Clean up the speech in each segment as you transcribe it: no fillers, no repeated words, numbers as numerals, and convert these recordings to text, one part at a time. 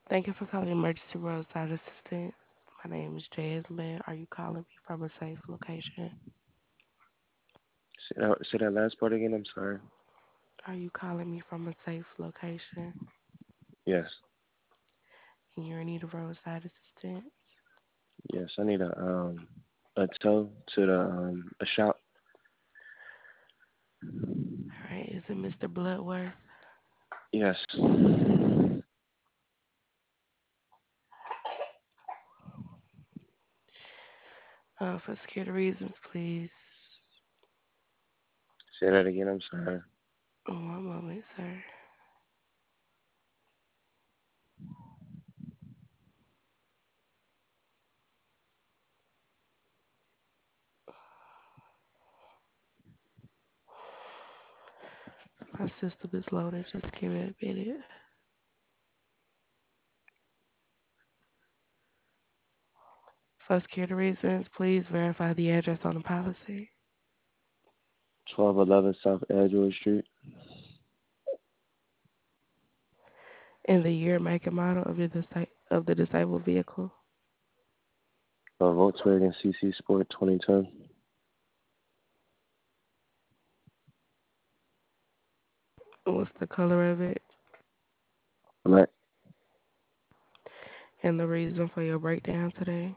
Thank you for calling Emergency Roadside Assistance. My name is Jasmine. Are you calling me from a safe location? Say that last part again. I'm sorry. Are you calling me from a safe location? Yes, And you're in need of roadside assistance? yes. I need a tow to a shop. All right, is it Mr. Bloodworth? Yes. For security reasons, please. Say that again. I'm sorry. One moment, sir. My system is loaded. Just give me a minute. For security reasons, please verify the address on the policy 1211 South Edgewood Street. and the year, make, and model of the disabled vehicle. Volkswagen CC Sport 2010. What's the color of it? Black. And the reason for your breakdown today?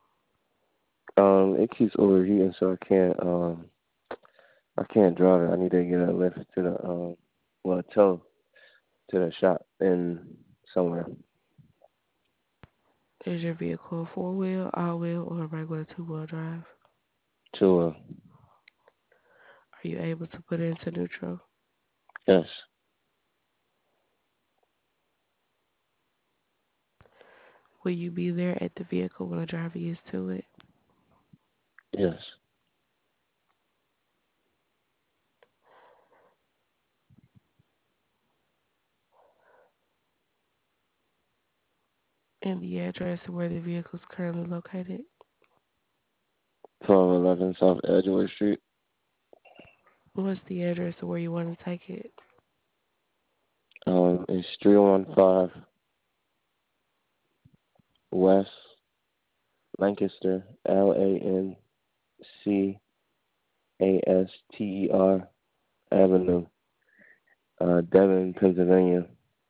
It keeps overheating, so I can't drive it. I need to get a lift to a tow to the shop in somewhere. Is your vehicle four wheel, all wheel, or a regular two-wheel drive? To Are you able to put it into neutral? yes, Will you be there at the vehicle when the driver gets to it? yes. And the address where the vehicle is currently located? 1211 South Edgewood Street. What's the address of where you want to take it? It's 315 West Lancaster, Lancaster Avenue, Devon, Pennsylvania,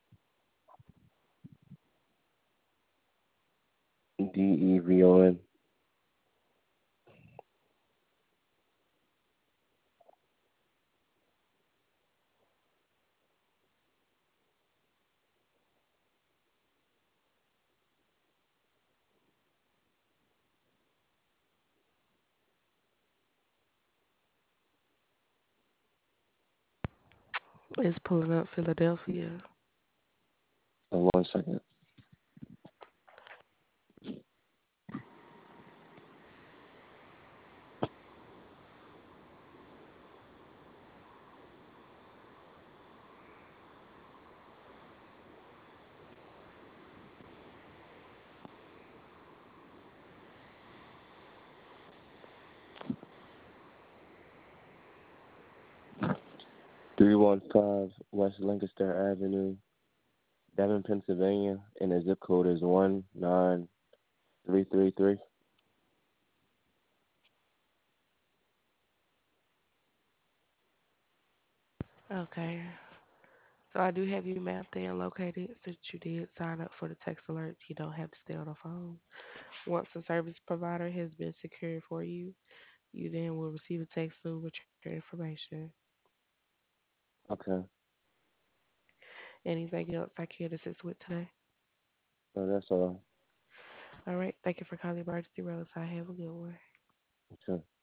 Devon. It's pulling up Philadelphia. 1 second. 315 West Lancaster Avenue, Devon, Pennsylvania, and the zip code is 19333. Okay. So I do have you mapped and located since you did sign up for the text alert. You don't have to stay on the phone. Once the service provider has been secured for you, you then will receive a text through with your information. Okay, Anything else I can assist with today? so that's all. All right. Thank you for calling Emergency Roadside. Have a good one. Okay.